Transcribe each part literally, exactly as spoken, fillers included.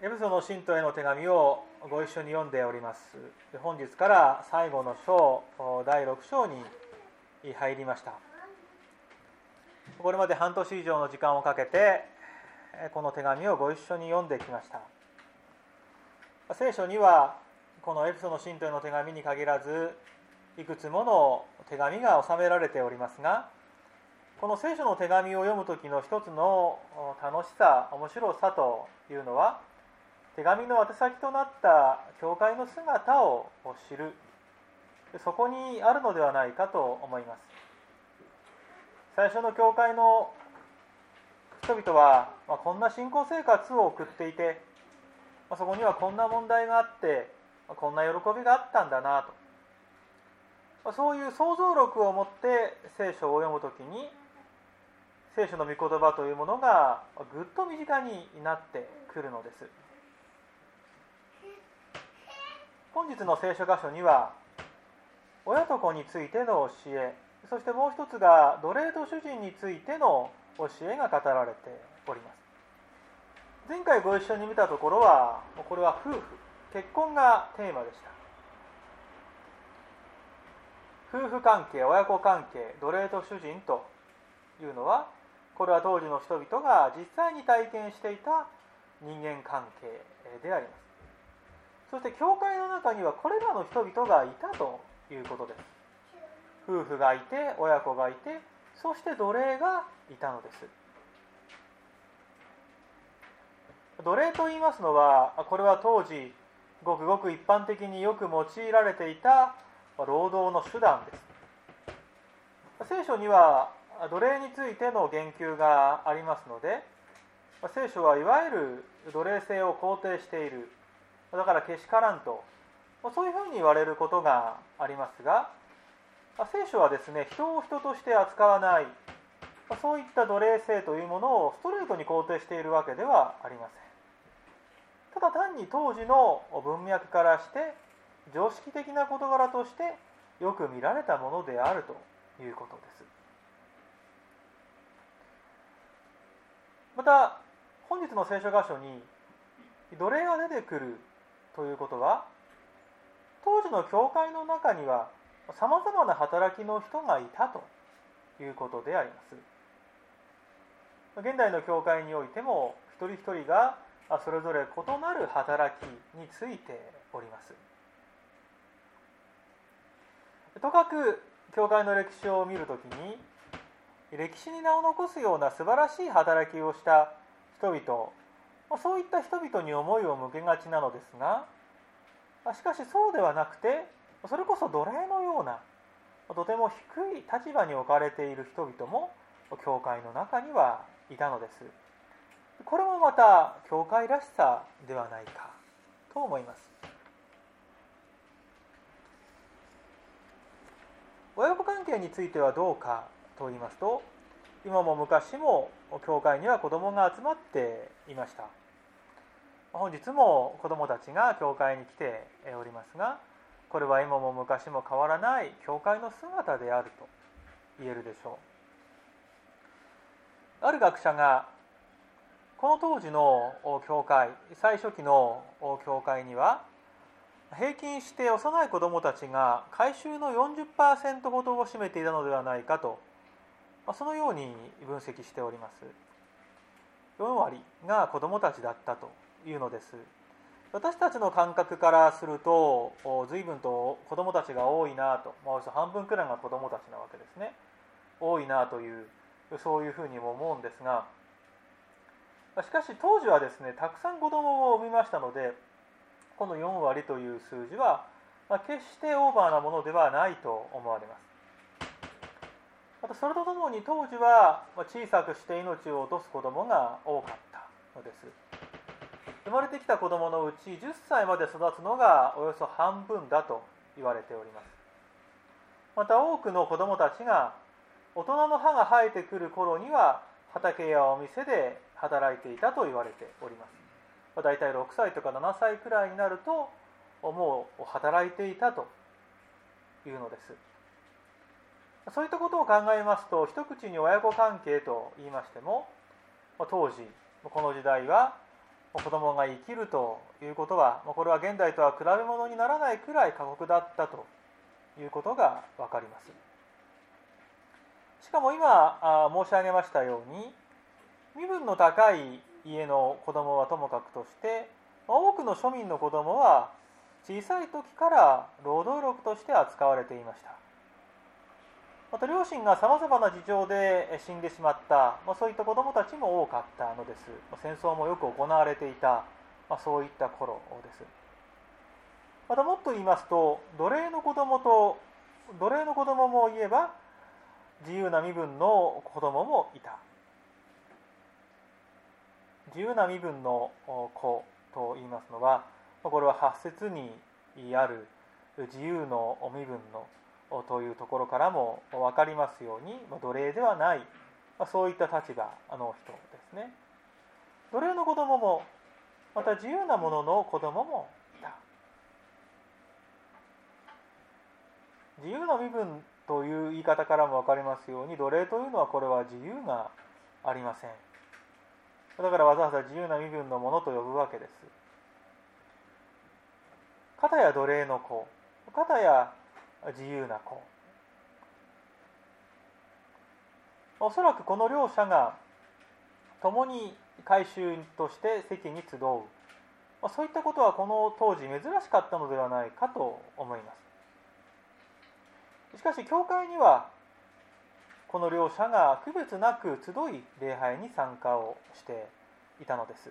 エペソの信徒への手紙をご一緒に読んでおります。本日から最後の章、だいろく章に入りました。これまで半年以上の時間をかけてこの手紙をご一緒に読んできました。聖書にはこのエペソの信徒への手紙に限らずいくつもの手紙が収められておりますが、この聖書の手紙を読む時の一つの楽しさ、面白さというのは、手紙の宛先となった教会の姿を知る、そこにあるのではないかと思います。最初の教会の人々は、まあ、こんな信仰生活を送っていて、まあ、そこにはこんな問題があって、まあ、こんな喜びがあったんだなと、まあ、そういう想像力を持って聖書を読むときに、聖書の御言葉というものがぐっと身近になってくるのです。本日の聖書箇所には、親と子についての教え、そしてもう一つが奴隷と主人についての教えが語られております。前回ご一緒に見たところは、これは夫婦、結婚がテーマでした。夫婦関係、親子関係、奴隷と主人というのは、これは当時の人々が実際に体験していた人間関係であります。そして教会の中にはこれらの人々がいたということです。夫婦がいて、親子がいて、そして奴隷がいたのです。奴隷と言いますのは、これは当時ごくごく一般的によく用いられていた労働の手段です。聖書には奴隷についての言及がありますので、聖書はいわゆる奴隷制を肯定している、だからけしからんと、そういうふうに言われることがありますが、聖書はですね、人を人として扱わない、そういった奴隷制というものをストレートに肯定しているわけではありません。ただ単に当時の文脈からして常識的な事柄としてよく見られたものであるということです。また本日の聖書箇所に奴隷が出てくるということは、当時の教会の中にはさまざまな働きの人がいたということであります。現代の教会においても一人一人がそれぞれ異なる働きについております。とかく教会の歴史を見るときに、歴史に名を残すような素晴らしい働きをした人々、そういった人々に思いを向けがちなのですが、しかしそうではなくて、それこそ奴隷のようなとても低い立場に置かれている人々も教会の中にはいたのです。これもまた教会らしさではないかと思います。親子関係についてはどうかと言いますと、今も昔も教会には子供が集まっていました。本日も子供たちが教会に来ておりますが、これは今も昔も変わらない教会の姿であると言えるでしょう。ある学者が、この当時の教会、最初期の教会には平均して幼い子どもたちが改宗の よんじゅっパーセント ほどを占めていたのではないかと、そのように分析しております。よん割が子どもたちだったというのです。私たちの感覚からすると、随分と子どもたちが多いなと、およそ半分くらいが子どもたちなわけですね。多いなという、そういうふうにも思うんですが、しかし当時はですね、たくさん子どもを産みましたので、このよん割という数字は、決してオーバーなものではないと思われます。またそれとともに当時は小さくして命を落とす子どもが多かったのです。生まれてきた子どものうちじゅっさいまで育つのがおよそ半分だと言われております。また多くの子どもたちが大人の歯が生えてくる頃には畑やお店で働いていたと言われております。だいたいろくさいとかななさいくらいになるともう働いていたというのです。そういったことを考えますと、一口に親子関係と言いましても、当時この時代は子供が生きるということは、これは現代とは比べ物にならないくらい過酷だったということが分かります。しかも今申し上げましたように、身分の高い家の子供はともかくとして、多くの庶民の子供は小さい時から労働力として扱われていました。また両親がさまざまな事情で死んでしまった、まあ、そういった子どもたちも多かったのです。戦争もよく行われていた、まあ、そういった頃です。またもっと言いますと、奴隷の子どもと奴隷の子どもも言えば自由な身分の子どももいた。自由な身分の子と言いますのは、これははち節にある自由の身分のというところからも分かりますように、奴隷ではない、そういった立場の人ですね。奴隷の子供も、また自由な者の子供もいた。自由な身分という言い方からも分かりますように、奴隷というのはこれは自由がありません。だからわざわざ自由な身分の者と呼ぶわけです。片や奴隷の子、片や自由な子。おそらくこの両者が共に改宗として席に集う、そういったことはこの当時珍しかったのではないかと思います。しかし教会にはこの両者が区別なく集い礼拝に参加をしていたのです。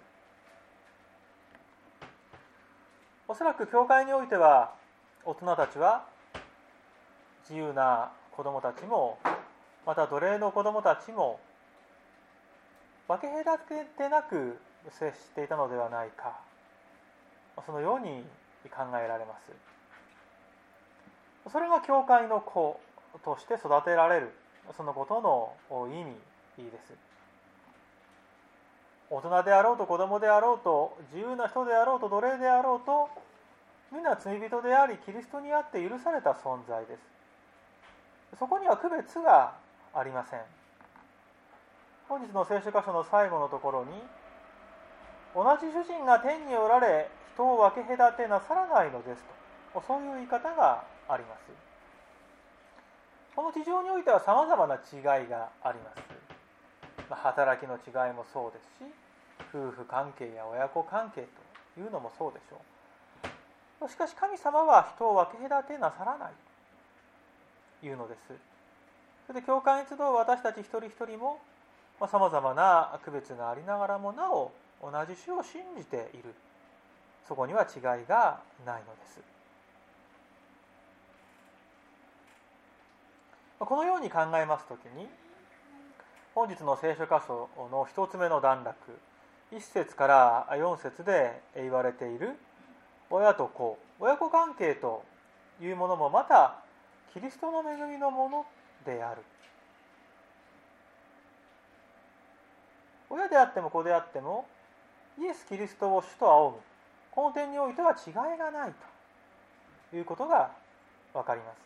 おそらく教会においては大人たちは自由な子どもたちも、また奴隷の子どもたちも分け隔てなく接していたのではないか、そのように考えられます。それが教会の子として育てられる、そのことの意味です。大人であろうと子供であろうと、自由な人であろうと奴隷であろうと、皆罪人でありキリストにあって許された存在です。そこには区別がありません。本日の聖書箇所の最後のところに、同じ主人が天におられ人を分け隔てなさらないのですと、そういう言い方があります。この地上においてはさまざまな違いがあります。働きの違いもそうですし、夫婦関係や親子関係というのもそうでしょう。しかし神様は人を分け隔てなさらないというのです。それで教会に集う私たち一人一人もさまざまな区別がありながらもなお同じ主を信じている。そこには違いがないのです。このように考えますときに、本日の聖書箇所の一つ目の段落、一節から四節で言われている親と子、親子関係というものもまたキリストの恵みのものである。親であっても子であってもイエス・キリストを主と仰ぐ、この点においては違いがないということが分かります。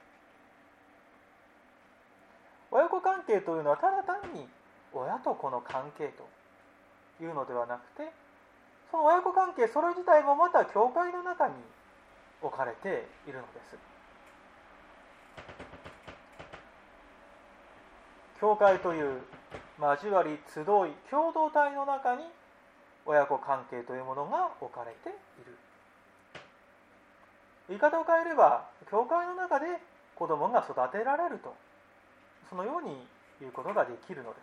親子関係というのはただ単に親と子の関係というのではなくて、その親子関係それ自体もまた教会の中に置かれているのです。教会という交わり集い共同体の中に親子関係というものが置かれている。言い方を変えれば、教会の中で子供が育てられると、そのように言うことができるのです。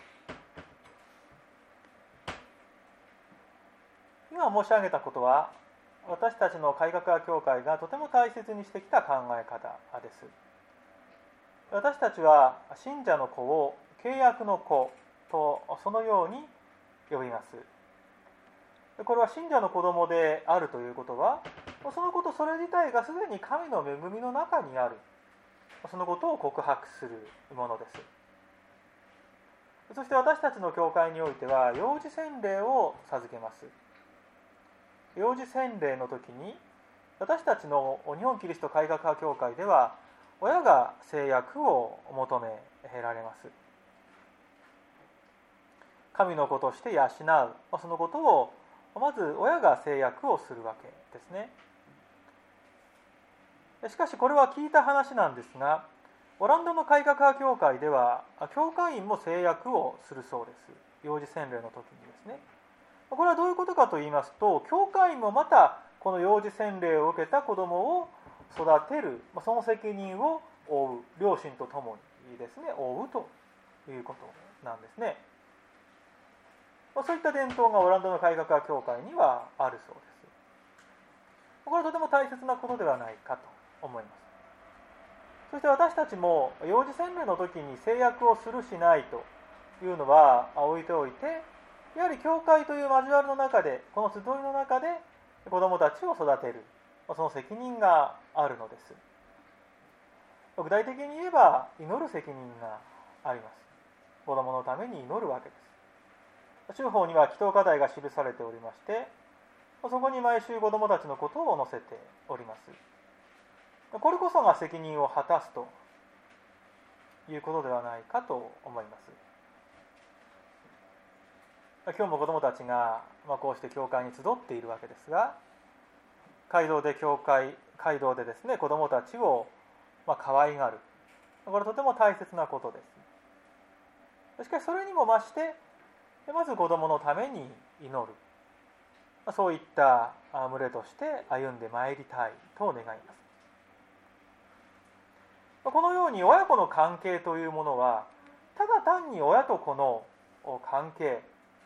今申し上げたことは、私たちの改革派教会がとても大切にしてきた考え方です。私たちは信者の子を契約の子とそのように呼びます。これは信者の子供であるということは、そのことそれ自体がすでに神の恵みの中にある、そのことを告白するものです。そして私たちの教会においては幼児洗礼を授けます。幼児洗礼の時に私たちの日本キリスト改革派教会では親が誓約を求められます。 神の子として養う、そのことをまず親が制約をするわけですね。しかしこれは聞いた話なんですが、オランダの改革派教会では教会員も制約をするそうです。幼児洗礼の時にですね。これはどういうことかと言いますと、教会員もまたこの幼児洗礼を受けた子供を育てる、その責任を負う、両親と共にですね、負うということなんですね。そういった伝統がオランダの改革派教会にはあるそうです。これはとても大切なことではないかと思います。そして私たちも幼児洗礼の時に制約をするしないというのは置いておいて、やはり教会という交わりの中で、この集いの中で子どもたちを育てる、その責任があるのです。具体的に言えば祈る責任があります。子どものために祈るわけです。宗法には祈祷課題が記されておりまして、そこに毎週子どもたちのことを載せております。これこそが責任を果たすということではないかと思います。今日も子どもたちが、まあ、こうして教会に集っているわけですが、街道で教会街道でですね、子どもたちを、まあ、可愛がる、これはとても大切なことです。しかしそれにも増してまず子どものために祈る、そういった群れとして歩んでまいりたいと願います。このように親子の関係というものは、ただ単に親と子の関係、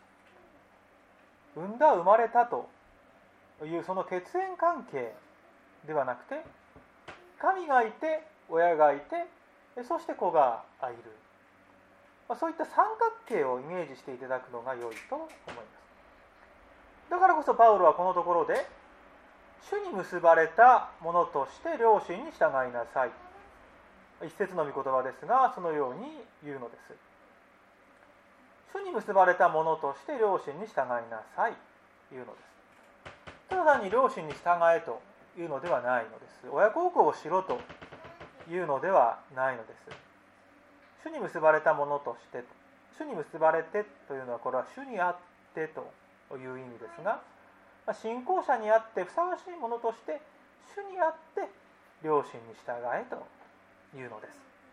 産んだ生まれたというその血縁関係ではなくて、神がいて親がいて、そして子がいる、そういった三角形をイメージしていただくのが良いと思います。だからこそパウロはこのところで、主に結ばれたものとして両親に従いなさい、一節の御言葉ですが、そのように言うのです。主に結ばれたものとして両親に従いなさいというのです。ただ単に両親に従えというのではないのです。親孝行をしろというのではないのです。主に結ばれたものとして、主に結ばれてというのは、これは主にあってという意味ですが、信仰者にあってふさわしいものとして主にあって両親に従えというのです。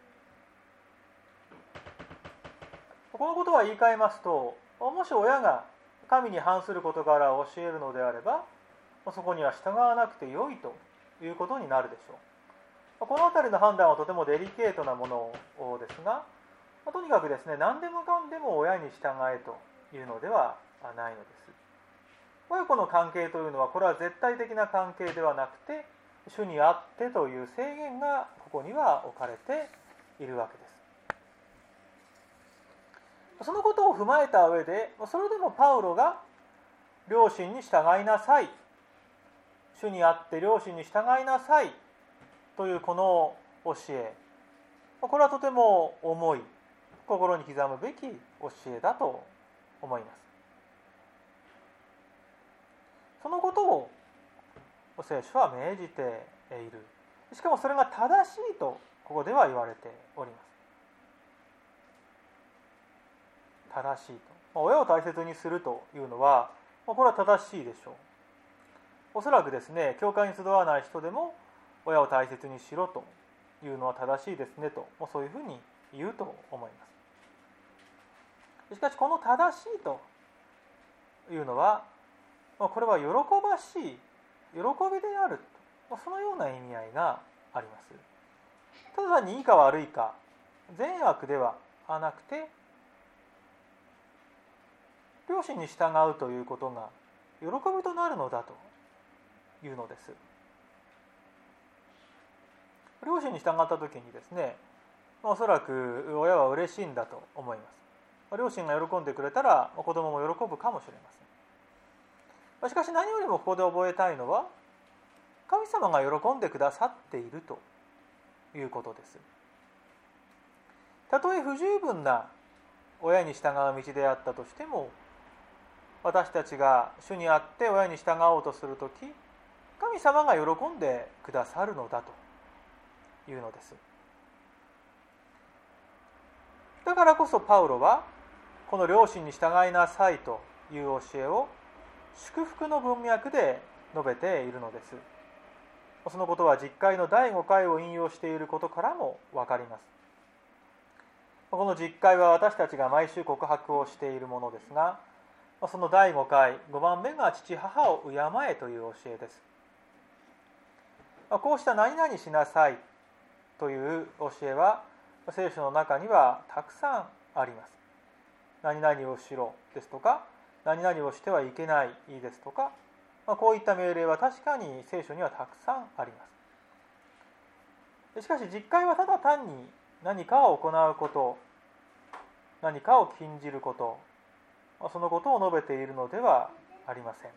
このことは言い換えますと、もし親が神に反する事柄を教えるのであれば、そこには従わなくてよいということになるでしょう。このあたりの判断はとてもデリケートなものですが、とにかくですね、何でもかんでも親に従えというのではないのです。親子の関係というのは、これは絶対的な関係ではなくて、主にあってという制限がここには置かれているわけです。そのことを踏まえた上で、それでもパウロが両親に従いなさい、主にあって両親に従いなさいというこの教え、これはとても重い、心に刻むべき教えだと思います。そのことを聖書は命じている。しかもそれが正しいとここでは言われております。正しいと、親を大切にするというのは、これは正しいでしょう。おそらくですね、教会に集わない人でも親を大切にしろというのは正しいですねと、そういうふうに言うと思います。しかしこの正しいというのは、これは喜ばしい、喜びである、そのような意味合いがあります。ただ単にいいか悪いか、善悪ではなくて、両親に従うということが喜びとなるのだというのです。両親に従った時にですね、おそらく親は嬉しいんだと思います。両親が喜んでくれたら子供も喜ぶかもしれません。しかし何よりもここで覚えたいのは、神様が喜んでくださっているということです。たとえ不十分な親に従う道であったとしても、私たちが主にあって親に従おうとするとき、神様が喜んでくださるのだというのです。だからこそパウロは、 この良心に従いなさいという教えを祝福の文脈で述べているのです。そのことは実会のだいごかいを引用していることからも分かります。この実会は私たちが毎週告白をしているものですが、そのだいごかい、ごばんめが父母を敬えという教えです。こうした何々しなさいという教えは聖書の中にはたくさんあります。何々をしろですとか、何々をしてはいけないですとか、こういった命令は確かに聖書にはたくさんあります。しかし実会はただ単に何かを行うこと、何かを禁じること、そのことを述べているのではありません。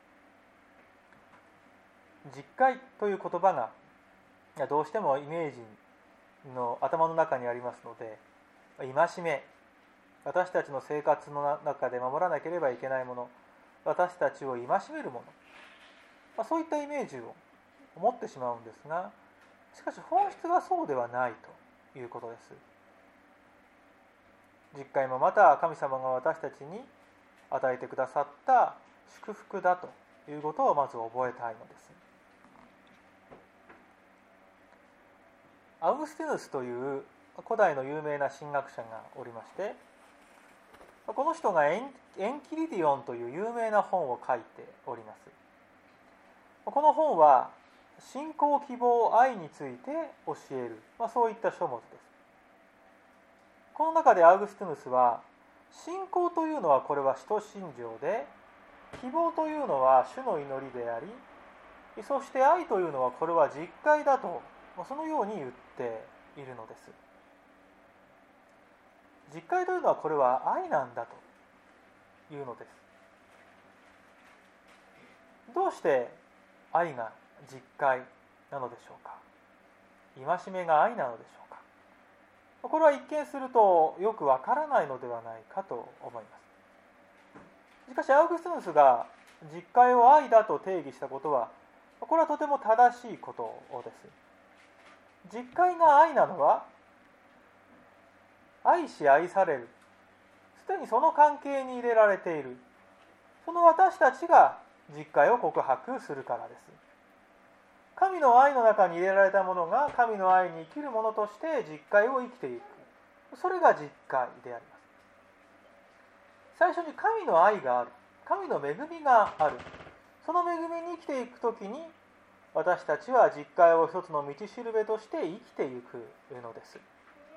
実会という言葉がどうしてもイメージの頭の中にありますので、戒め、私たちの生活の中で守らなければいけないもの、私たちを戒めるもの、そういったイメージを持ってしまうんですが、しかし本質はそうではないということです。実会もまた神様が私たちに与えてくださった祝福だということをまず覚えたいのです。アウグスティヌスという古代の有名な神学者がおりまして、この人がエンキリディオンという有名な本を書いております。この本は信仰、希望、愛について教える、まあ、そういった書物です。この中でアウグスティヌスは、信仰というのはこれは使徒信条で、希望というのは主の祈りであり、そして愛というのはこれは実会だと、そのように言っているのです。実会というのはこれは愛なんだというのです。どうして愛が実会なのでしょうか。戒めが愛なのでしょうか。これは一見するとよくわからないのではないかと思います。しかしアウグスティヌスが実会を愛だと定義したことは、これはとても正しいことです。実会が愛なのは、愛し愛される、すでにその関係に入れられている、その私たちが実会を告白するからです。神の愛の中に入れられたものが神の愛に生きるものとして実会を生きていく、それが実会であります。最初に神の愛がある、神の恵みがある、その恵みに生きていくときに、私たちは実会を一つの道しるべとして生きていくのです。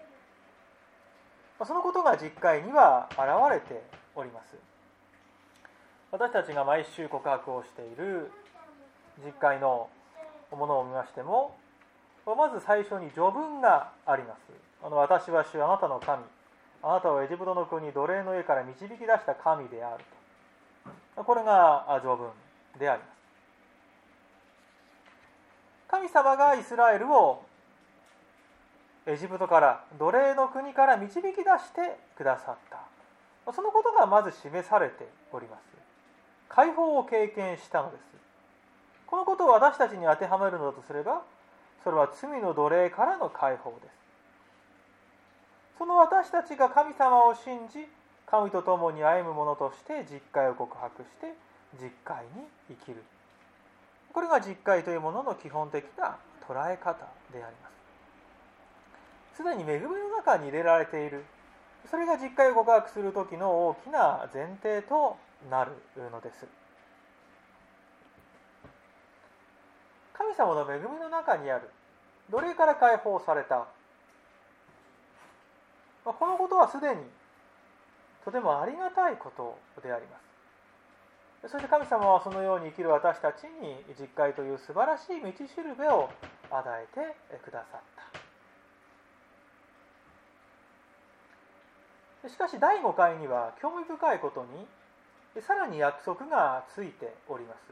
そのことが実会には現れております。私たちが毎週告白をしている実会のものを見ましても、まず最初に序文があります。あの私は主あなたの神、あなたをエジプトの国奴隷の家から導き出した神であると。これが序文であります。神様がイスラエルをエジプトから奴隷の国から導き出してくださった、そのことがまず示されております。解放を経験したのです。このことを私たちに当てはめるのだとすれば、それは罪の奴隷からの解放です。その私たちが神様を信じ、神と共に歩む者として実会を告白して実会に生きる、これが実会というものの基本的な捉え方であります。すでに恵みの中に入れられている、それが実会を告白する時の大きな前提となるのです。神様の恵みの中にある、奴隷から解放された、このことはすでにとてもありがたいことであります。そして神様はそのように生きる私たちに実会という素晴らしい道しるべを与えてくださった。しかしだいごかいには興味深いことにさらに約束がついております。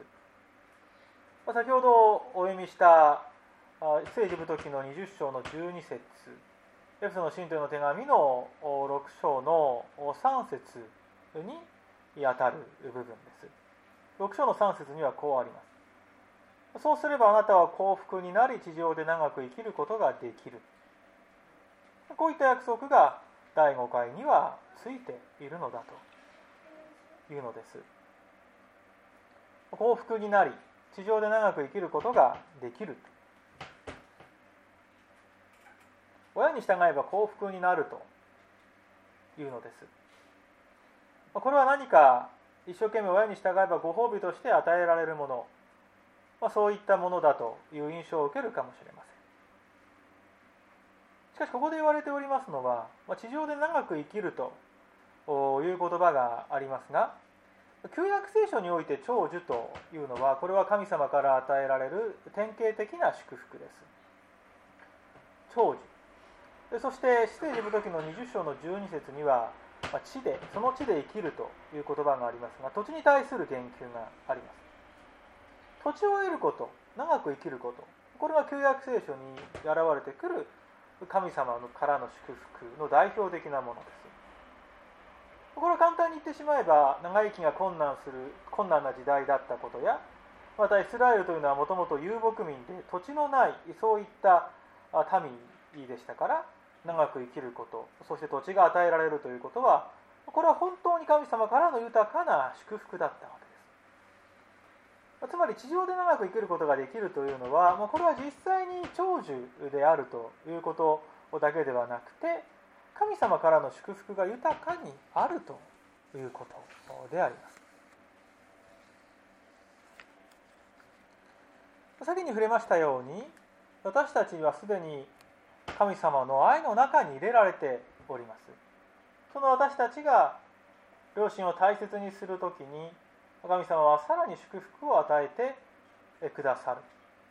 先ほどお読みした出エジプト記のにじゅっしょうのじゅうにせつ、エフェソの信徒への手紙のろくしょうのさんせつに当たる部分です。ろくしょうのさんせつにはこうあります。そうすればあなたは幸福になり地上で長く生きることができる。こういった約束がだいごかいにはついているのだというのです。幸福になり、地上で長く生きることができる。親に従えば幸福になるというのです。これは何か一生懸命親に従えばご褒美として与えられるもの、まあ、そういったものだという印象を受けるかもしれません。しかしここで言われておりますのは、地上で長く生きるという言葉がありますが、旧約聖書において長寿というのは、これは神様から与えられる典型的な祝福です。長寿。そして士世記のにじゅっ章のじゅうに節には、地でその地で生きるという言葉がありますが、土地に対する言及があります。土地を得ること、長く生きること、これは旧約聖書に現れてくる神様からの祝福の代表的なものです。これは簡単に言ってしまえば、長生きが困難する困難な時代だったことや、またイスラエルというのはもともと遊牧民で土地のないそういった民でしたから、長く生きること、そして土地が与えられるということは、これは本当に神様からの豊かな祝福だったわけです。つまり地上で長く生きることができるというのは、これは実際に長寿であるということだけではなくて、神様からの祝福が豊かにあるということであります。先に触れましたように、私たちはすでに神様の愛の中に入れられております。その私たちが良心を大切にするときに、神様はさらに祝福を与えてくださる。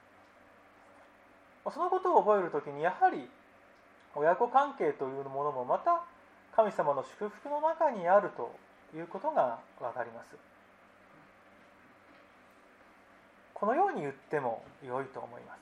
そのことを覚えるときに、やはり親子関係というものもまた神様の祝福の中にあるということがわかります。このように言っても良いと思います。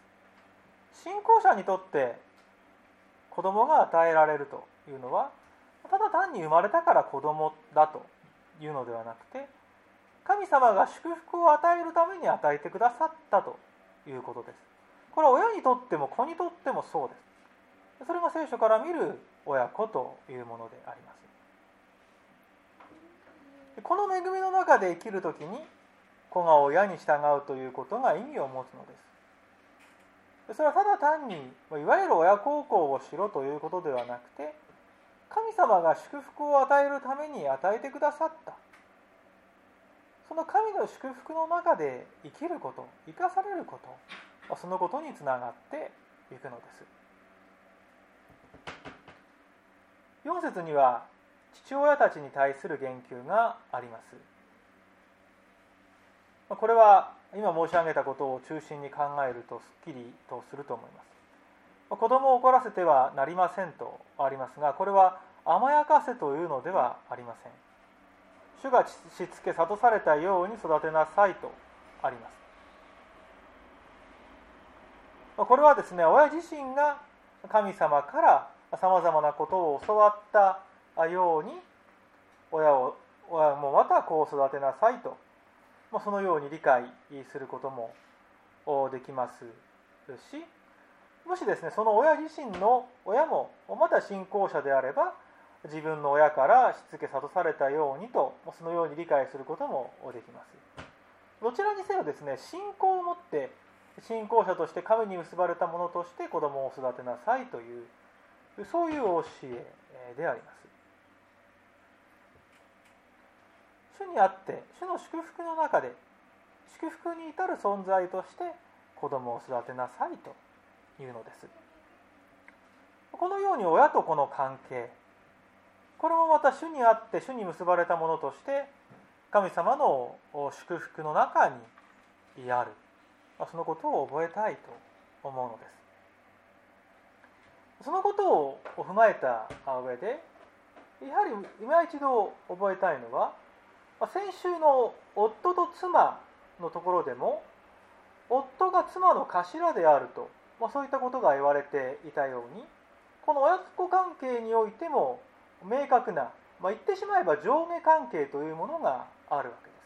信仰者にとって子供が与えられるというのは、ただ単に生まれたから子供だというのではなくて、神様が祝福を与えるために与えてくださったということです。これは親にとっても子にとってもそうです。それが聖書から見る親子というものであります。この恵みの中で生きるときに、子が親に従うということが意味を持つのです。それはただ単にいわゆる親孝行をしろということではなくて、神様が祝福を与えるために与えてくださった、その神の祝福の中で生きること、生かされること、そのことにつながっていくのです。よん節には父親たちに対する言及があります。これは今申し上げたことを中心に考えるとすっきりとすると思います。子供を怒らせてはなりませんとありますが、これは甘やかせというのではありません。主がしつけ諭されたように育てなさいとあります。これはですね、親自身が神様からさまざまなことを教わったように、親を親もまたこう育てなさいと、そのように理解することもできますし、もしですね、その親自身の親もまた信仰者であれば、自分の親からしつけ諭されたようにと、そのように理解することもできます。どちらにせよですね、信仰を持って信仰者として神に結ばれたものとして子供を育てなさいという、そういう教えであります。主にあって、主の祝福の中で祝福に至る存在として子供を育てなさいというのです。このように親と子の関係、これもまた主にあって主に結ばれたものとして神様の祝福の中にある、そのことを覚えたいと思うのです。そのことを踏まえた上で、やはり今一度覚えたいのは、先週の夫と妻のところでも、夫が妻の頭であると、まあ、そういったことが言われていたように、この親子関係においても明確な、まあ、言ってしまえば上下関係というものがあるわけです。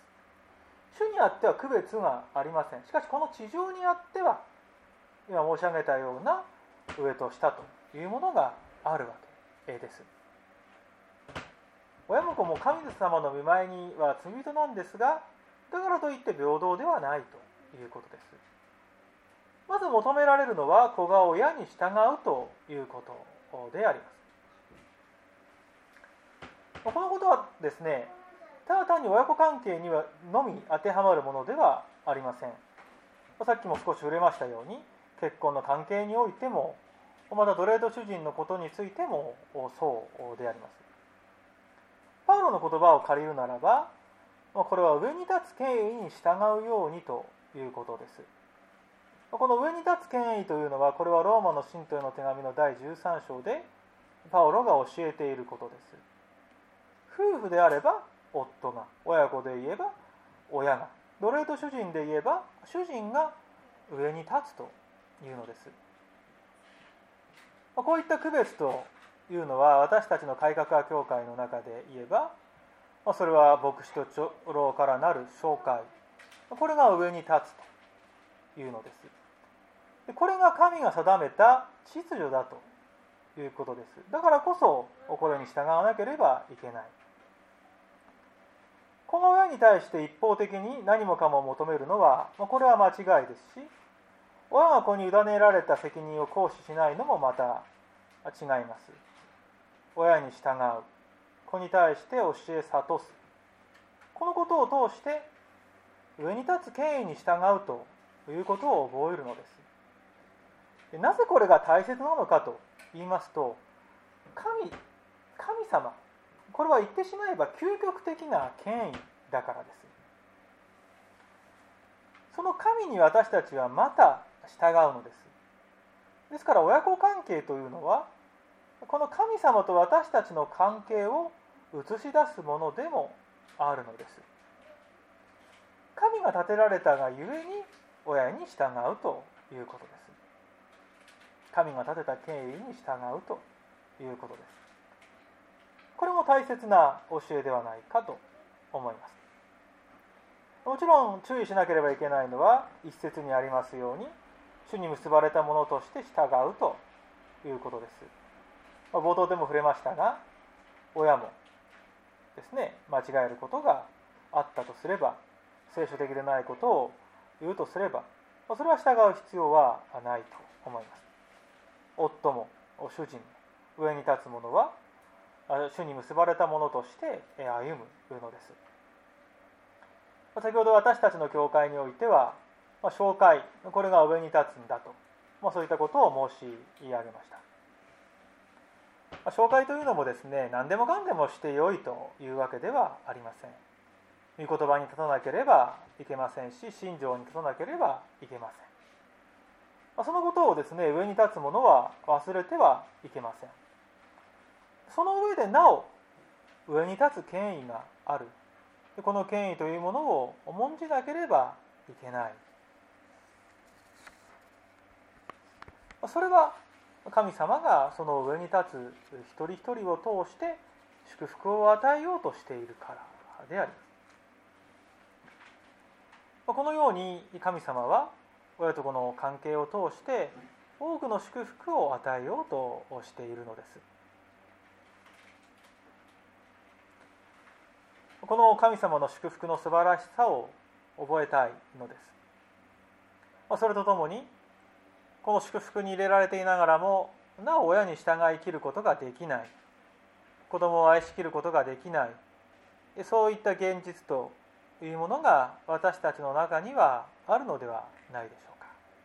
主にあっては区別がありません。しかしこの地上にあっては、今申し上げたような上と下というものがあるわけです。 親も子も神様の御前には罪人なんですが、だからといって平等ではないということです。まず求められるのは子が親に従うということであります。このことはですね、ただ単に親子関係にはのみ当てはまるものではありません。さっきも少し触れましたように、結婚の関係においても、また奴隷と主人のことについてもそうであります。パウロの言葉を借りるならば、これは上に立つ権威に従うようにということです。この上に立つ権威というのは、これはローマの信徒への手紙のだいじゅうさん章でパウロが教えていることです。夫婦であれば夫が、親子で言えば親が、奴隷と主人で言えば主人が上に立つというのです。こういった区別というのは、私たちの改革派教会の中で言えば、それは牧師と長老からなる紹介、これが上に立つというのです。これが神が定めた秩序だということです。だからこそこれに従わなければいけない。子が親に対して一方的に何もかも求めるのは、これは間違いですし、親が子に委ねられた責任を行使しないのもまた違います。親に従う、子に対して教え諭す、このことを通して上に立つ権威に従うということを覚えるのです。なぜこれが大切なのかと言いますと、神、神様、これは言ってしまえば究極的な権威だからです。その神に私たちはまた従うのです。ですから親子関係というのは、この神様と私たちの関係を映し出すものでもあるのです。神が立てられたがゆえに親に従うということです。神が立てた権威に従うということです。これも大切な教えではないかと思います。もちろん注意しなければいけないのは、一節にありますように、主に結ばれたものとして従うということです。冒頭でも触れましたが、親もですね、間違えることがあったとすれば、聖書的でないことを言うとすれば、それは従う必要はないと思います。夫も主人も上に立つ者は主に結ばれたものとして歩むのです。先ほど私たちの教会においては、紹介、これが上に立つんだと、そういったことを申し上げました。紹介というのもですね、何でもかんでもしてよいというわけではありません。御言葉に立たなければいけませんし、信条に立たなければいけません。そのことをですね、上に立つ者は忘れてはいけません。その上でなお上に立つ権威がある。この権威というものを重んじなければいけない。それは神様がその上に立つ一人一人を通して祝福を与えようとしているからであります。このように神様は親と子の関係を通して多くの祝福を与えようとしているのです。この神様の祝福の素晴らしさを覚えたいのです。それとともに、この祝福に入れられていながらも、なお親に従い切ることができない、子供を愛しきることができない、そういった現実というものが私たちの中にはあるのではないでしょうか。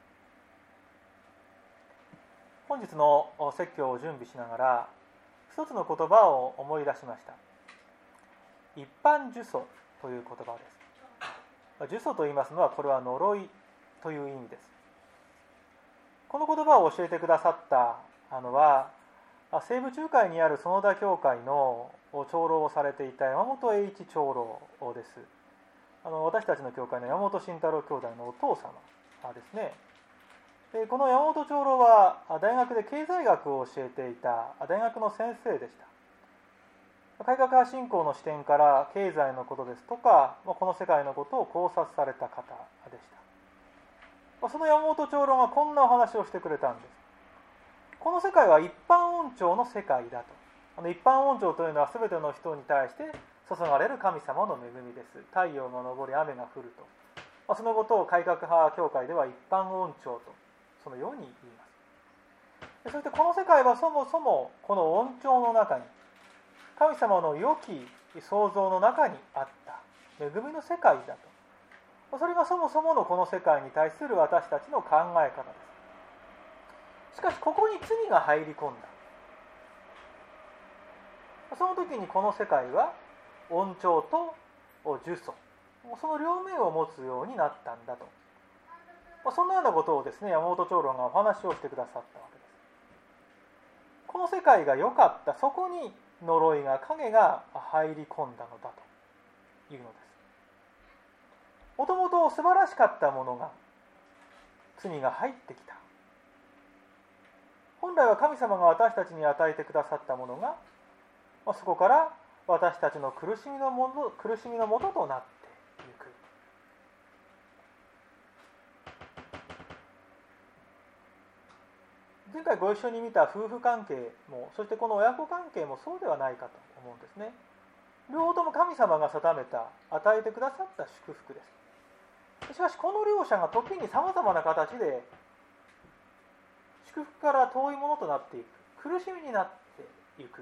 本日の説教を準備しながら、一つの言葉を思い出しました。一般呪詛という言葉です。呪詛と言いますのは、これは呪いという意味です。この言葉を教えてくださったのは、西部中海にある園田教会の長老をされていた山本栄一長老です。あの私たちの教会の山本慎太郎兄弟のお父様ですね。でこの山本長老は大学で経済学を教えていた大学の先生でした。改革派信仰の視点から経済のことですとか、この世界のことを考察された方でした。その山本長老がこんなお話をしてくれたんです。この世界は一般恩寵の世界だと。 あの一般恩寵というのは全ての人に対して注がれる神様の恵みです。太陽が昇り雨が降ると、まあ、そのことを改革派教会では一般恩寵とそのように言います。そしてこの世界はそもそもこの恩寵の中に、神様の良き創造の中にあった恵みの世界だと、それがそもそものこの世界に対する私たちの考え方です。しかしここに罪が入り込んだ。その時にこの世界は恩寵と呪詛、その両面を持つようになったんだと、そんなようなことをですね、山本長老がお話をしてくださったわけです。この世界が良かった、そこに呪いが影が入り込んだのだというのです。もともと素晴らしかったものが罪が入ってきた。本来は神様が私たちに与えてくださったものが、そこから私たちの苦しみのもと、苦しみのもととなっていく。前回ご一緒に見た夫婦関係も、そしてこの親子関係もそうではないかと思うんですね。両方とも神様が定めた、与えてくださった祝福です。しかしこの両者が時にさまざまな形で祝福から遠いものとなっていく、苦しみになっていく。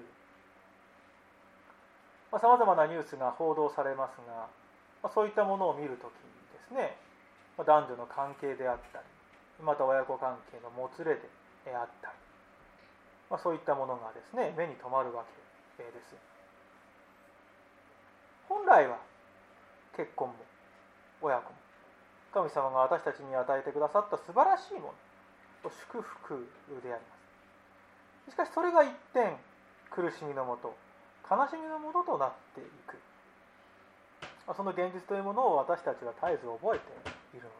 さまざまなニュースが報道されますが、まあ、そういったものを見るときにですね、まあ、男女の関係であったり、また親子関係のもつれであったり、まあ、そういったものがですね、目に留まるわけです。本来は結婚も親子も神様が私たちに与えてくださった素晴らしいもの、祝福であります。しかしそれが一転、苦しみのもと、悲しみのものとなっていく、その現実というものを私たちは絶えず覚えているの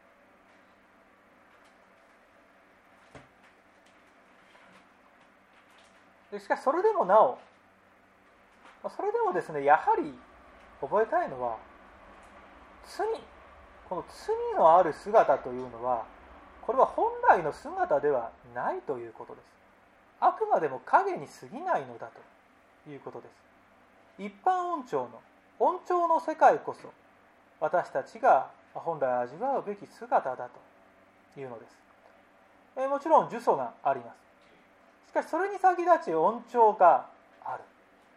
です。しかしそれでもなお、それでもですね、やはり覚えたいのは、罪、この罪のある姿というのは、これは本来の姿ではないということです。あくまでも影に過ぎないのだということです。一般恩寵の恩寵の世界こそ私たちが本来味わうべき姿だというのです。えもちろん呪詛があります。しかしそれに先立ち恩寵がある。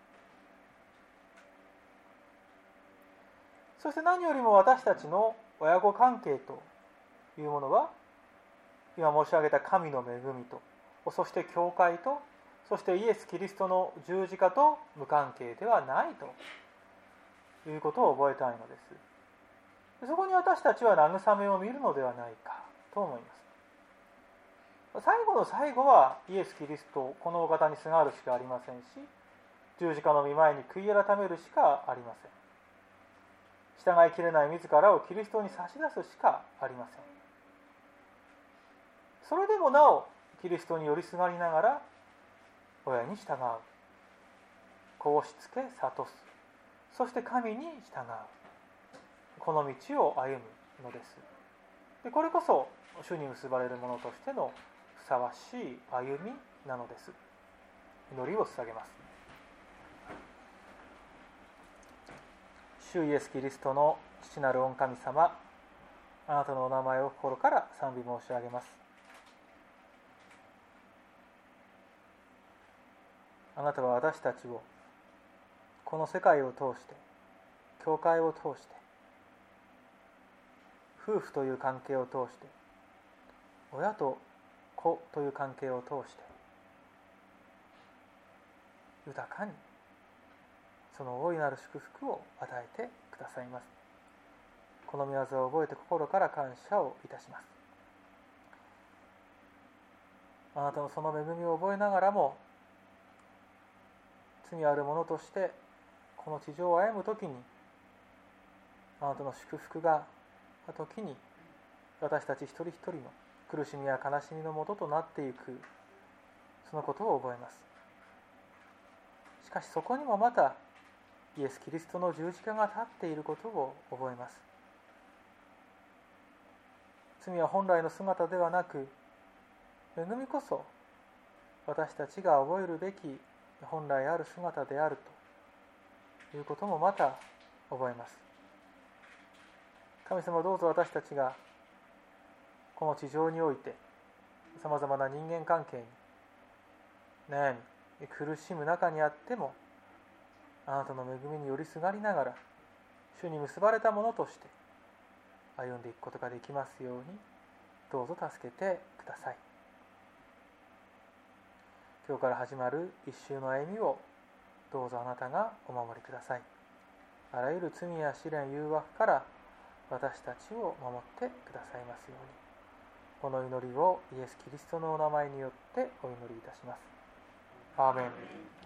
そして何よりも私たちの親子関係というものは、今申し上げた神の恵みと、そして教会と、そしてイエス・キリストの十字架と無関係ではないということを覚えたいのです。そこに私たちは慰めを見るのではないかと思います。最後の最後はイエス・キリスト、このお方にすがるしかありませんし、十字架の御前に悔い改めるしかありません。従いきれない自らをキリストに差し出すしかありません。それでもなおキリストに寄りすがりながら親に従う、子をしつけ諭す、そして神に従う、この道を歩むのです。でこれこそ主に結ばれる者としてのふさわしい歩みなのです。祈りを捧げます。主イエスキリストの父なる御神様、あなたのお名前を心から賛美申し上げます。あなたは私たちをこの世界を通して、教会を通して、夫婦という関係を通して、親と子という関係を通して、豊かにその大いなる祝福を与えてくださいます。この御業を覚えて心から感謝をいたします。あなたのその恵みを覚えながらも、罪ある者としてこの地上を歩むときに、あなたの祝福が時に私たち一人一人の苦しみや悲しみのもととなっていく、そのことを覚えます。しかしそこにもまたイエス・キリストの十字架が立っていることを覚えます。罪は本来の姿ではなく、恵みこそ私たちが覚えるべき本来ある姿であるということもまた覚えます。神様、どうぞ私たちがこの地上においてさまざまな人間関係に悩み苦しむ中にあっても、あなたの恵みによりすがりながら主に結ばれたものとして歩んでいくことができますように、どうぞ助けてください。今日から始まる一週の歩みをどうぞあなたがお守りください。あらゆる罪や試練誘惑から私たちを守ってくださいますように、この祈りをイエス・キリストのお名前によってお祈りいたします。アーメン。